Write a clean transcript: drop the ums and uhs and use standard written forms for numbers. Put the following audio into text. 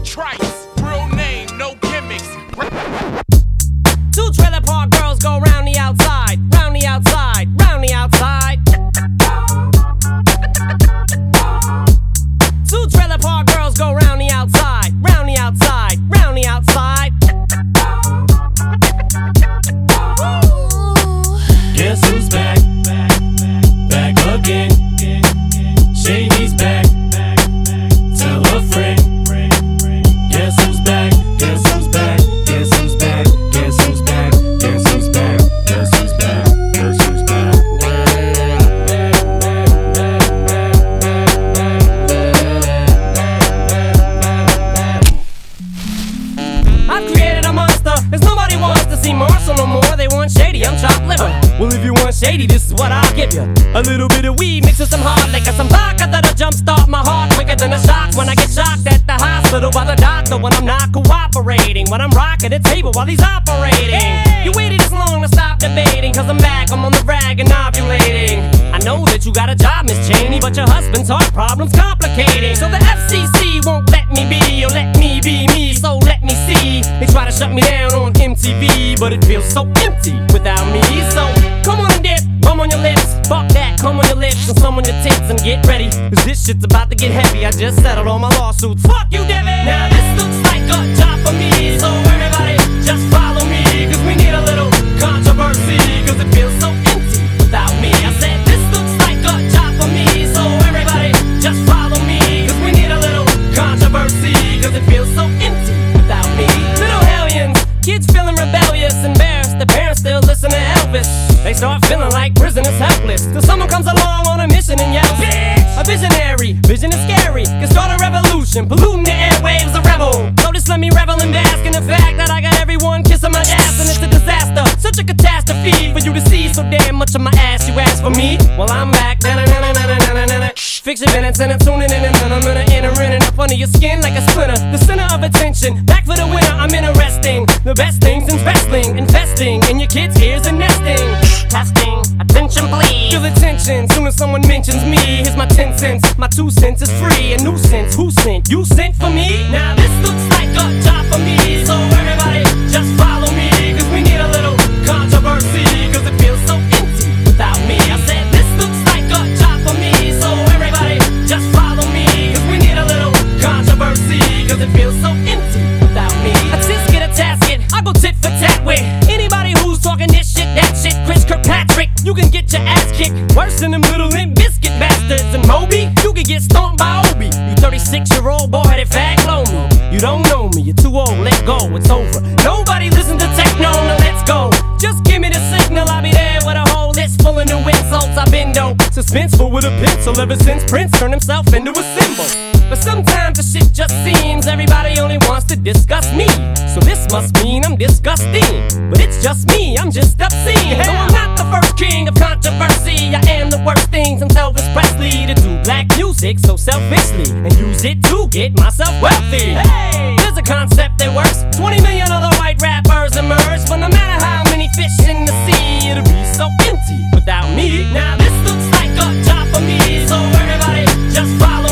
Trice, real name, no gimmicks. Two trailer park girls go round the outside, round the outside, round the outside. Two trailer park girls go round the outside, round the outside, round the outside. Guess who's back? Back again. Shady's back. Tell a friend. Guess who's back? Guess who's back? Guess who's back? Guess who's back? Guess who's back? Guess who's back? Guess who's back? I've created a monster, cause nobody wants to see Marshall no more. They want Shady, I'm chopped liver. Well, if you want Shady, this is what I'll give you. A little bit of weed mixed with some hard liquor, some vodka that'll jumpstart my heart quicker than a shock when I get shocked at the hospital by the doctor when I'm not cooperating, when I'm rocking the table while he's operating. You waited this long to stop debating, cause I'm back, I'm on the rag and ovulating. I know that you got a job, Miss Cheney, but your husband's heart problem's complicating. So the FCC won't let me be, or let me be me, so let me see. They try to shut me down on MTV, but it feels so empty without me. So come on and dip, bum on your lips, fuck that, come on your lips and some on your tits and get ready, cause this shit's about to get heavy. I just settled all my lawsuits, fuck you, Devin. Now this looks like a job for me, so everybody just follow me, cause we need a little controversy, cause it feels so empty without me. I said this looks like a job for me, so everybody just follow me, cause we need a little controversy, cause it feels so empty without me. Little hellions, kids feeling rebellious, embarrassed, the parents still listen to Elvis. They start feeling like prisoners helpless, till someone comes along on a mission and yells, bitch! A visionary, vision is scary, can start a revolution, polluting the airwaves, a rebel. So just let me revel and bask in the fact that I got everyone kissing my ass, and it's a disaster, such a catastrophe for you to see so damn much of my ass. You ask for me? Well, I'm back. Fix your minutes and I'm tuning in, and I'm gonna enter in and up under your skin like a splinter. The center of attention, back for the winner. I'm interesting. The best things in wrestling, investing in your kids' ears and nesting. Testing, attention please. Feel the tension soon as someone mentions me. Here's my 10 cents, my 2 cents is free. A nuisance, who sent? You sent for me? Now this looks like a job for me, so everybody just follow me, cause we need a little controversy, cause it feels so empty without me. I said this looks like a job for me, so everybody just follow me, cause we need a little controversy, cause it feels so empty without me. A tisket, a tasket, I go tit for tat with anybody who's talking this shit, that shit. Chris Kirkpatrick, you can get your ass kicked worse than them little Limp Biscuit bastards. And Moby, you can get stomped by Obi. You 36-year-old boy that fag blow me. You don't know me, you're too old, let go, it's over. Nobody listen to techno, now let's go. Just give me the signal, I'll be there with a whole list full of new insults. I've been dope, suspenseful with a pencil ever since Prince turned himself into a symbol. But sometimes the shit just seems everybody only wants to discuss me. So this must mean I'm disgusting, but it's just me, I'm just obscene. No, I'm not the first king of controversy. I am the worst thing since Elvis Presley to do black music so selfishly and use it to get myself wealthy. Hey, there's a concept that works. 20 million other white rappers emerge, but no matter how many fish in the sea, it'll be so empty without me. Now this looks like a job for me, so everybody just follow